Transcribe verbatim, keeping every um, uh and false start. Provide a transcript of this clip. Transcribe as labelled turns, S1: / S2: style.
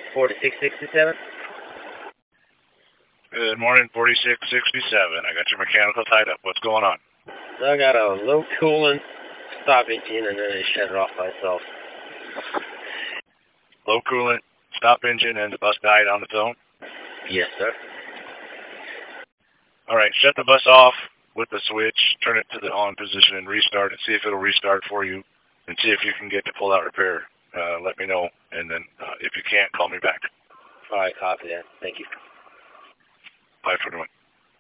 S1: forty-six sixty-seven.
S2: Good morning, forty-six sixty-seven. I got your mechanical tied up. What's going on?
S1: So I got a low coolant stop engine and then it shut it off by itself.
S2: Low coolant, stop engine, and the bus died on its own?
S1: Yes, sir.
S2: All right, shut the bus off with the switch, turn it to the on position, and restart it. See if it'll restart for you, and see if you can get the pull-out repair. Uh, let me know, and then uh, if you can't, call me back.
S1: All right, copy that. Thank you.
S2: Bye for the one.